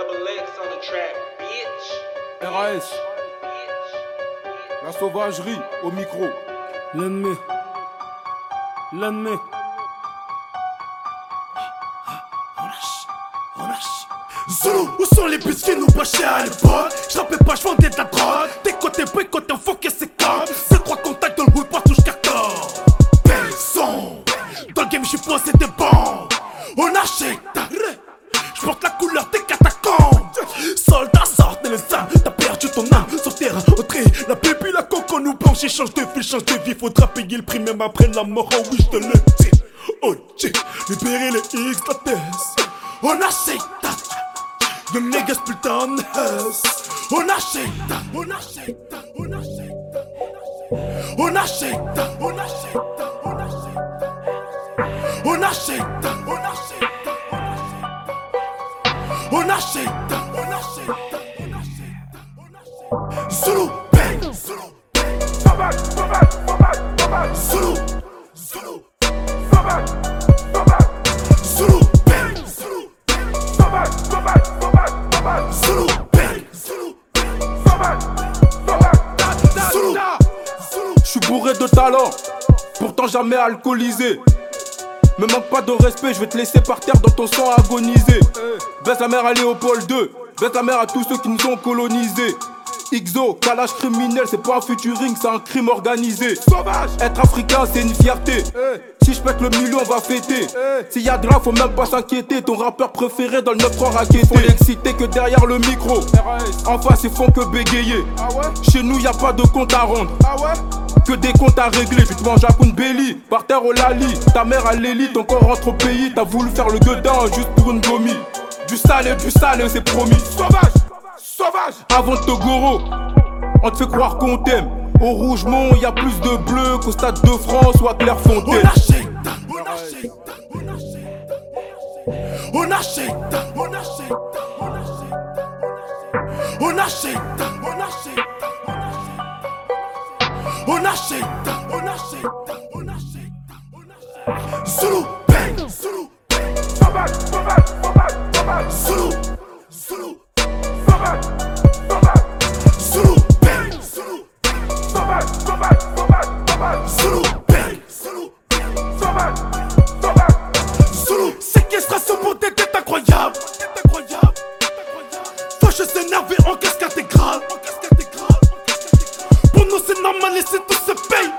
RAS, la sauvagerie au micro. L'ennemi. Zulu, où sont les bus qui nous bâchaient à l'époque? J'rappais pas, j'vendais de la drogue. Des côtés boycott, un fuck et c'est comme. C'est trois contacts dans le bout, partout j'cartonne. Personne. Dans le game, j'suis posé des bombes. On achète. J'porte la couleur des catacombes. Soldats sortent les âmes. T'as perdu ton âme sur terrain. Au tri, la baby, la coco nous blanche. Change de fil, change de vie. Faudra payer le prix, même après la mort. Oh oui, j'te le dis. Oh, j'ai libéré les X, la tête. On achète. Young niggas putain on us. On achète. On achète. On achète. On achète. On achète. On achète. On achète. On achète. On achète. Zulu bang. Zulu bang. Sauvage. Sauvage. Sauvage. Sauvage. Zulu. Zulu. Sauvage. Sauvage. Zulu bang. Zulu. Sauvage. Sauvage. Sauvage. Zulu bang. Zulu bang. Sauvage. Sauvage. Zulu. J'suis bourré de talent, pourtant jamais alcoolisé. Me manque pas de respect, je vais te laisser par terre dans ton sang agoniser. Baisse la mère à Léopold II, baisse la mère à tous ceux qui nous ont colonisés. XO, calage criminel, c'est pas un futuring, c'est un crime organisé. Sauvage. Être africain, c'est une fierté. Si je pète le million, on va fêter. S'il y a de là, faut même pas s'inquiéter. Ton rappeur préféré dans le 9-3 raquetté. Faut l'exciter que derrière le micro. En face, ils font que bégayer. Chez nous, y a pas de compte à rendre. Que des comptes à régler. Je te mange à Koun Belly, par terre au Lali. Ta mère à l'élite, ton corps rentre au pays. T'as voulu faire le gueudin juste pour une gommie. Du salé, c'est promis. Sauvage. Sauvage. Avant de te goro, on te fait croire qu'on t'aime. Au Rougemont, y a plus de bleu qu'au Stade de France ou à Clairefontaine. On achète. On achète. On achète. On achète. On achète. On achète. On achète. On achète. On achète. On achète. Zulu bang. Zulu bang. Sauvage. Sauvage. Sauvage. Sauvage. Zulu. Zulu. Sauvage. Sauvage. Zulu bang. Zulu bang. Sauvage. Sauvage. Sauvage. Sauvage. Zulu bang. Zulu bang. Sauvage. Sauvage. Zulu. Séquestration pour des têtes incroyables. Fâcheuse énervée en casque intégrale. Pour nous c'est normal et c'est tout se paye.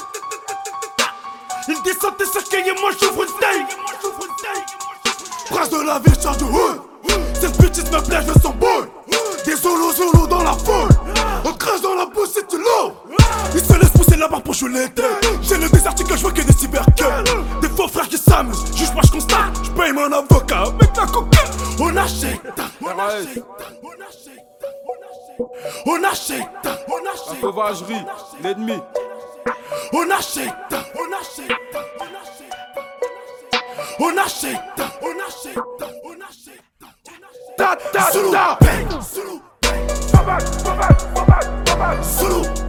Il descend tes cercueils et moi j'ouvre une taille. Prince de la ville, charge de hood. Cette petite me plaît, je sens boule. Des Zulu dans la foule. On crache dans la bouche si tu l'ouvres. Ils se laissent pousser la barre pour jouer les têtes. J'ai le désarticle, je vois que des cybercats. Des faux frères qui s'amusent. Juge moi je constate, je paye mon avocat avec la coca. On achète. On achète. On achète. On achète. On La achète. sauvagerie, l'ennemi. On achète. On achète. On achète. On achète. On achète. Ta ta Zulu ta. bang. Zulu bang. Sauvage. Sauvage. Sauvage. Sauvage. Zulu